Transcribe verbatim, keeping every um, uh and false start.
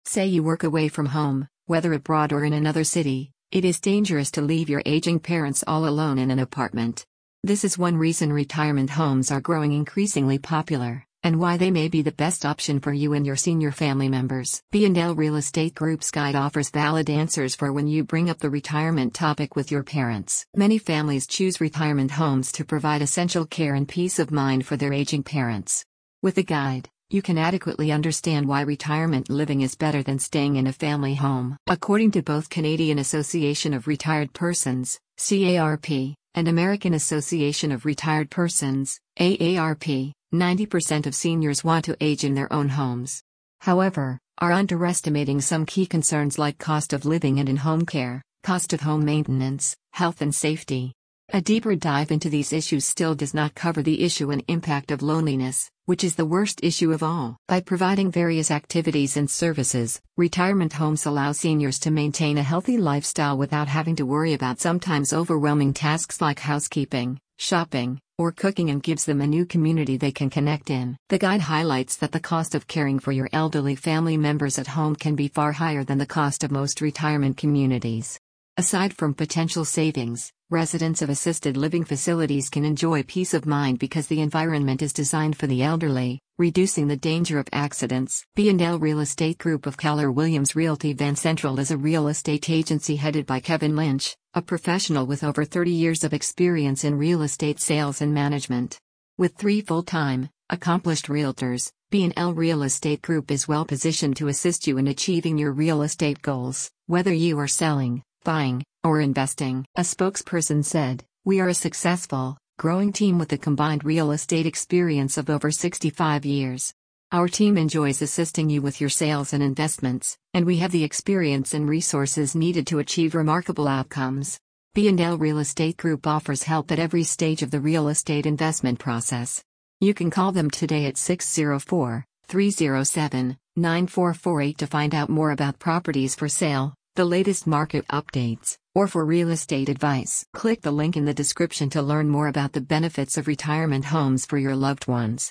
Say you work away from home, whether abroad or in another city, it is dangerous to leave your aging parents all alone in an apartment. This is one reason retirement homes are growing increasingly popular, and why they may be the best option for you and your senior family members. B and L Real Estate Group's guide offers valid answers for when you bring up the retirement topic with your parents. Many families choose retirement homes to provide essential care and peace of mind for their aging parents. With the guide, you can adequately understand why retirement living is better than staying in a family home. According to both Canadian Association of Retired Persons, C A R P, and American Association of Retired Persons, A A R P, ninety percent of seniors want to age in their own homes. However, are underestimating some key concerns like cost of living and in-home care, cost of home maintenance, health and safety. A deeper dive into these issues still does not cover the issue and impact of loneliness, which is the worst issue of all. By providing various activities and services, retirement homes allow seniors to maintain a healthy lifestyle without having to worry about sometimes overwhelming tasks like housekeeping, shopping, or cooking, and gives them a new community they can connect in. The guide highlights that the cost of caring for your elderly family members at home can be far higher than the cost of most retirement communities. Aside from potential savings, residents of assisted living facilities can enjoy peace of mind because the environment is designed for the elderly, reducing the danger of accidents. B and L Real Estate Group of Keller Williams Realty Van Central is a real estate agency headed by Kevin Lynch, a professional with over thirty years of experience in real estate sales and management. With three full-time, accomplished realtors, B and L Real Estate Group is well positioned to assist you in achieving your real estate goals, whether you are selling, buying, or investing. A spokesperson said, "We are a successful, growing team with a combined real estate experience of over sixty-five years. Our team enjoys assisting you with your sales and investments, and we have the experience and resources needed to achieve remarkable outcomes." B and L Real Estate Group offers help at every stage of the real estate investment process. You can call them today at six oh four, three oh seven, nine four four eight to find out more about properties for sale, the latest market updates, or for real estate advice. Click the link in the description to learn more about the benefits of retirement homes for your loved ones.